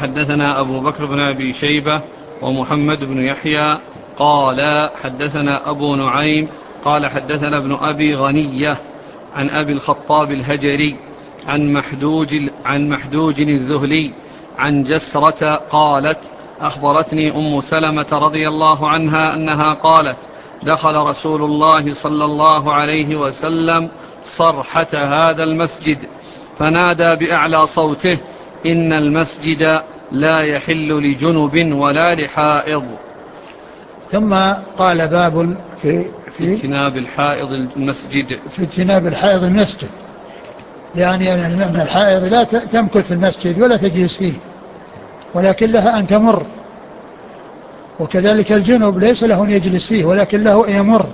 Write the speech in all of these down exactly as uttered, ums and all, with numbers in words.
حدثنا أبو بكر بن أبي شيبة ومحمد بن يحيى قال حدثنا أبو نعيم قال حدثنا ابن أبي غنية عن أبي الخطاب الهجري عن محدوج, عن محدوج الذهلي عن جسرة قالت أخبرتني أم سلمة رضي الله عنها أنها قالت دخل رسول الله صلى الله عليه وسلم صرحة هذا المسجد فنادى بأعلى صوته إن المسجد لا يحل لجنب ولا لحائض. ثم قال باب في, في اجتناب الحائض المسجد في اجتناب الحائض المسجد، يعني أن الحائض لا تمكث في المسجد ولا تجلس فيه ولكن لها أن تمر، وكذلك الجنب ليس له أن يجلس فيه ولكن له أن يمر.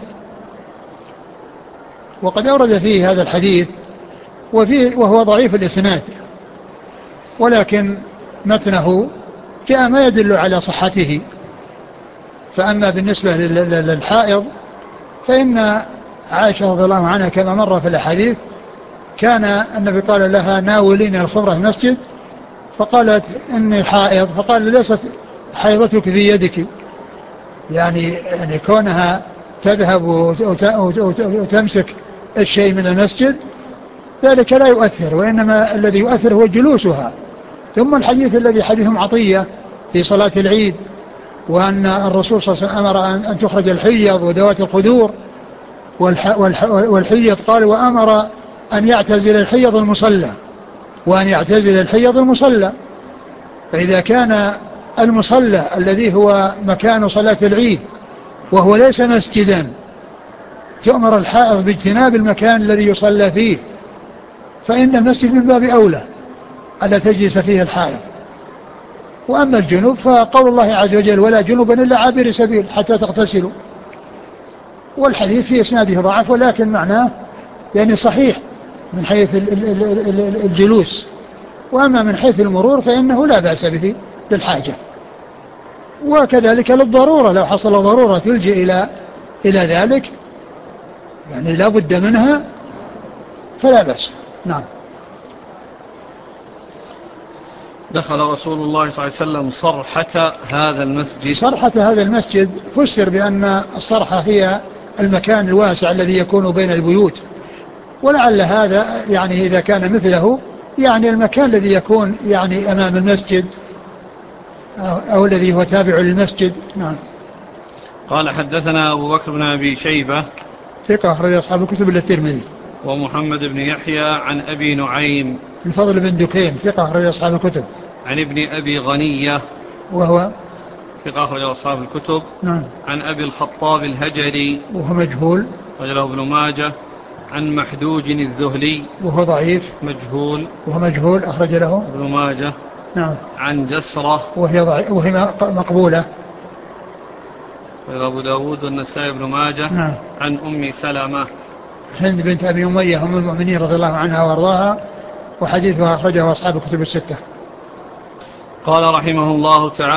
وقد أورد فيه هذا الحديث وفيه وهو ضعيف الإسناد، ولكن متنه جاء ما يدل على صحته. فأما بالنسبة للحائض فإن عائشة رضي الله عنها كما مر في الحديث كان النبي قال لها ناولين الخمرة المسجد فقالت إني حائض، فقال ليست حيضتك في يدك، يعني, يعني كونها تذهب وتمسك الشيء من المسجد ذلك لا يؤثر، وإنما الذي يؤثر هو جلوسها. ثم الحديث الذي حديث عطية في صلاة العيد وأن الرسول صلى الله عليه وسلم أمر أن تخرج الحيض وذوات الخدور والحيض قال وأمر أن يعتزل الحيض المصلى وأن يعتزل الحيض المصلى. فإذا كان المصلى الذي هو مكان صلاة العيد وهو ليس مسجدا تؤمر الحائض باجتناب المكان الذي يصلى فيه، فإن المسجد من باب أولى ألا تجلس فيه الحائض. وأما الجنوب فقول الله عز وجل ولا جنوبا إلا عابر سبيل حتى تغتسلوا، والحديث في إسناده ضعف ولكن معناه يعني صحيح من حيث الجلوس، وأما من حيث المرور فإنه لا بأس به للحاجة، وكذلك للضرورة لو حصل ضرورة تلجئ إلى إلى ذلك يعني لا بد منها فلا بأس. نعم. دخل رسول الله صلى الله عليه وسلم صرحة هذا المسجد. صرحة هذا المسجد فسر بأن الصرحة هي المكان الواسع الذي يكون بين البيوت، ولعل هذا يعني إذا كان مثله يعني المكان الذي يكون يعني أمام المسجد أو, أو الذي هو تابع للمسجد. نعم. قال حدثنا أبو بكر بن أبي شيبة ثقة أخرج أصحاب الكتب إلا الترمذي. ومحمد بن يحيى عن أبي نعيم الفضل بن دكين ثقة أخرج أصحاب الكتب. عن ابن أبي غنية وهو ثقة أخرج أصحاب الكتب. نعم. عن أبي الخطاب الهجري وهو مجهول رجله ابن ماجه. عن محدوج الذهلي وهو ضعيف مجهول وهو مجهول أخرج له ابن ماجه. نعم. عن جسرة وهي, ضعيف وهي مقبولة أبو داود والنسائي ابن ماجه. نعم. عن أم سلمة هند بنت أبي أمية أم المؤمنين رضي الله عنها وارضاها، وحديثها أخرجه أصحاب الكتب الستة. قال رحمه الله تعالى